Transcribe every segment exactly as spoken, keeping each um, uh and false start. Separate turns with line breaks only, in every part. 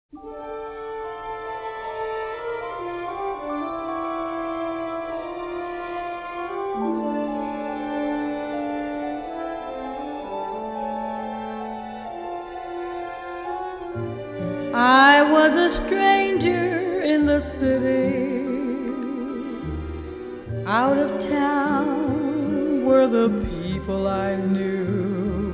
I was a stranger in the city. Out of town were the people I knew.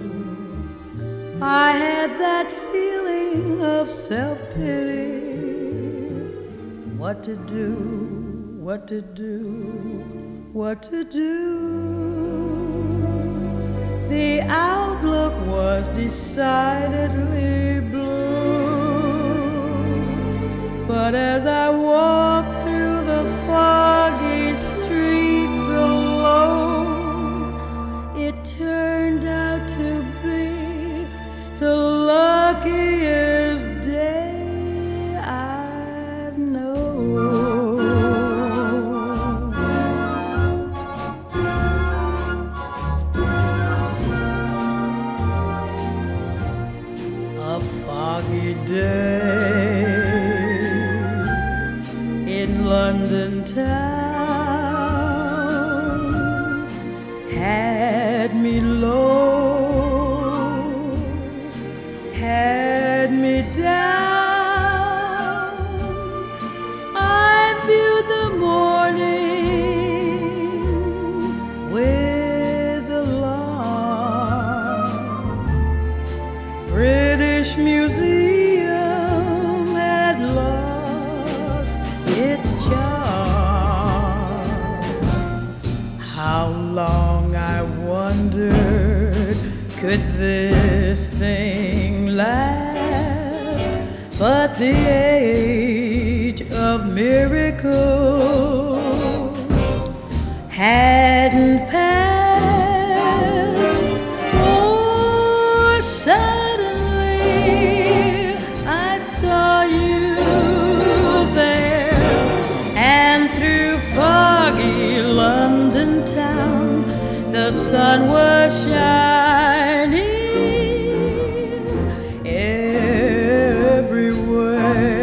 I had that feeling of self-pity. What to do, what to do, what to do. The outlook was decidedly blue. But as I walked through the foggy streets alone, it turned out to be the luckiest day I've known. A foggy day in London town had me low, had me down. I viewed the morning with alarm. British Museum had lost its charm. How long, I wondered, could this thing last? But the age of miracles hadn't passed, for suddenly I saw you there, and through foggy London town the sun was shining everywhere.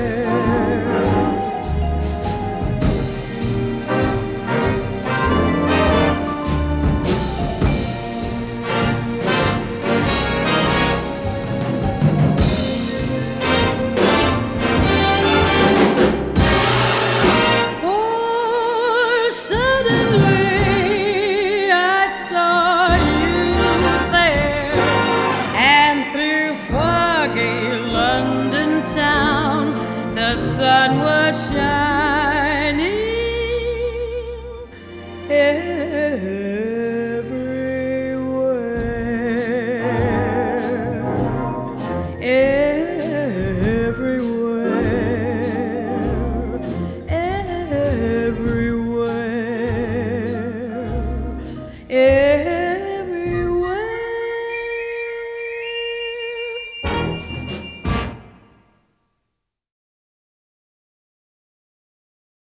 For suddenly I saw you there, and through foggy London town the sun was shining